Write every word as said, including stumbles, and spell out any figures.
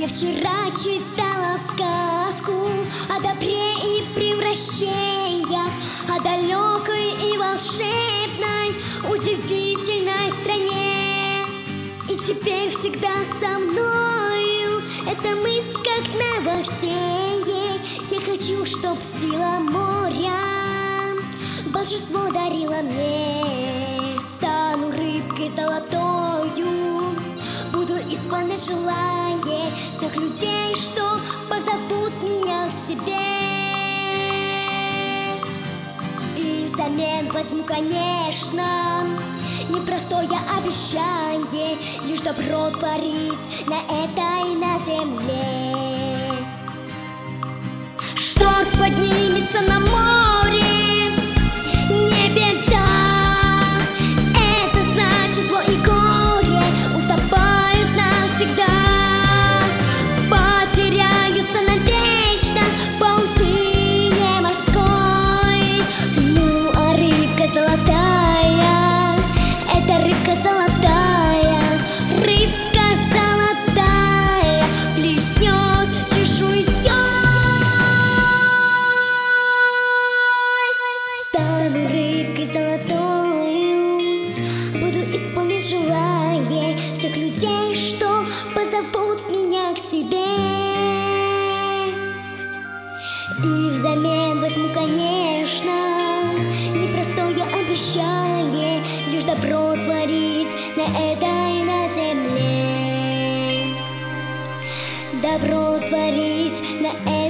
Я вчера читала сказку о добре и превращениях, о далекой и волшебной, удивительной стране. И теперь всегда со мною эта мысль как наваждение. Я хочу, чтоб сила моря волшебство дарила мне. Стану рыбкой золотою, буду исполнять желание всех людей, что позовут меня к себе. И взамен возьму, конечно, непростое обещание, лишь добро творить на этой, на земле. Шторм поднимется на море, не беда. Это значит, зло и горе утопают навсегда, потеряются навечно в паутине морской. Ну, а рыбка золотая, это рыбка золотая, рыбка золотая блеснет чешуей. Стану рыбкой золотою, буду исполнять желание всех людей, что позовут меня к себе. И взамен возьму, конечно, непростое обещание, лишь добро творить на этой, на земле. Добро творить на этой.